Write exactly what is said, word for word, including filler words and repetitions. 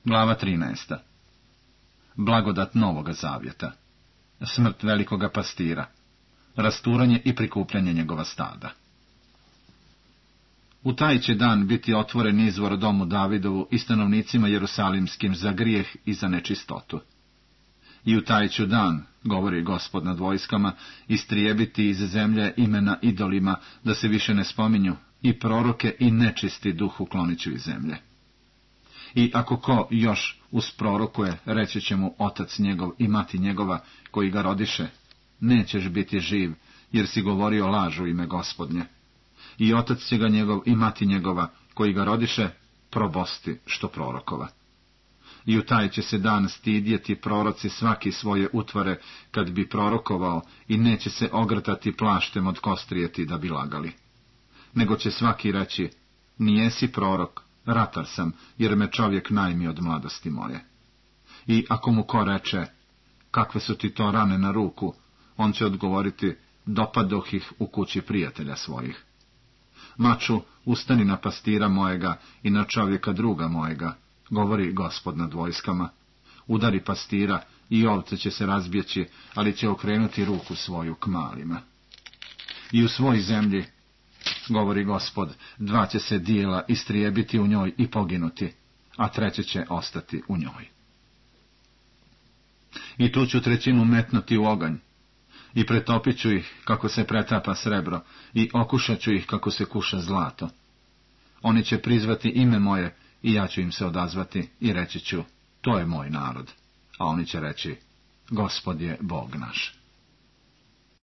Glava trinaesta. Blagodat Novoga Zavjeta. Smrt velikoga pastira. Rasturanje i prikupljanje njegova stada. U taj će dan biti otvoren izvor domu Davidovu i stanovnicima jerusalimskim za grijeh i za nečistotu. I u taj ću dan, govori Gospod nad vojskama, istrijebiti iz zemlje imena idolima, da se više ne spominju, i proroke i nečisti duh uklonit ću iz zemlje. I ako ko još usprorokuje, reći će mu otac njegov i mati njegova, koji ga rodiše, nećeš biti živ, jer si govorio laž u ime Gospodnje. I otac će ga njegov i mati njegova, koji ga rodiše, probosti što prorokova. I u taj će se dan stidjeti proroci svaki svoje utvore, kad bi prorokovao, i neće se ogrtati plaštem od kostrijeti da bi lagali. Nego će svaki reći, nijesi prorok, ratar sam, jer me čovjek najmi od mladosti moje. I ako mu ko reče, kakve su ti to rane na ruku, on će odgovoriti, dopadoh ih u kući prijatelja svojih. Maču, ustani na pastira mojega i na čovjeka druga mojega, govori Gospod nad vojskama. Udari pastira i ovce će se razbjeći, ali će okrenuti ruku svoju k malima. I u svoj zemlji, govori Gospod, dva će se dijela istrijebiti u njoj i poginuti, a treće će ostati u njoj. I tu ću trećinu metnuti u oganj, i pretopit ću ih kako se pretapa srebro, i okušat ću ih kako se kuša zlato. Oni će prizvati ime moje, i ja ću im se odazvati, i reći ću, to je moj narod. A oni će reći, Gospod je Bog naš.